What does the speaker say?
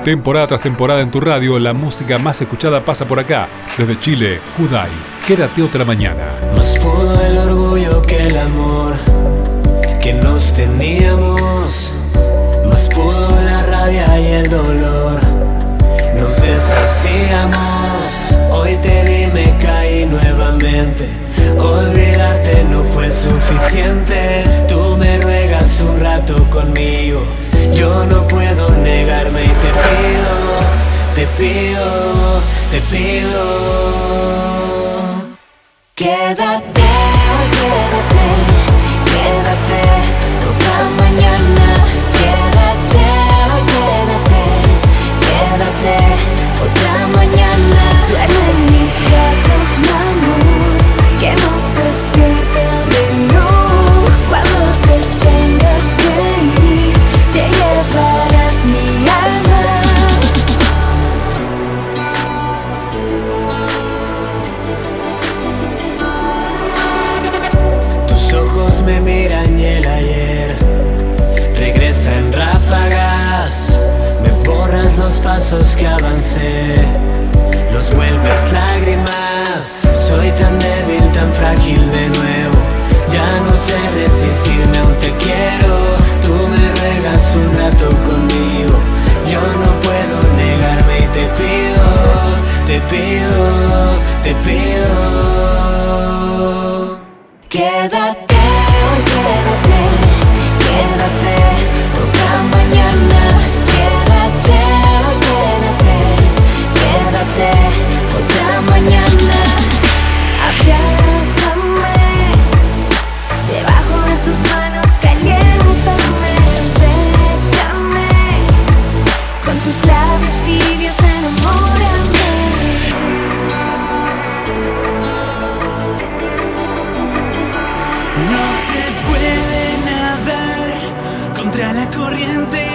Temporada tras temporada en tu radio, la música más escuchada pasa por acá. Desde Chile, Kudai, Quédate otra mañana. Más pudo el orgullo que el amor que nos teníamos. Más pudo la rabia y el dolor. Nos deshacíamos. Hoy te vi, me caí nuevamente. Olvidarte no fue suficiente. Tú me ruegas un rato conmigo. Yo no puedo negarme y te pido, te pido, te pido. Quédate, quédate, quédate toda mañana. Quédate, quédate, quédate otra mañana. Duerme en mis brazos, mi amor, que nos despierte el reloj. Cuando te tengas que ir, te llevarás mi alma. Tus ojos me miran y el ayer regresa en ráfagas. Me borras los pasos que avancé, los vuelves lágrimas. Soy tan débil, tan frágil de nuevo. Ya no sé resistirme, aún te quiero. Tú me ruegas un rato conmigo. Yo no puedo negarme y te pido, te pido, te pido. Quédate, quédate, quédate otra mañana. Quédate, quédate, quédate otra mañana. Abrázame, debajo de tus manos caliéntame. Bésame, con tus labios tibios enamórame. No se puede nadar contra la corriente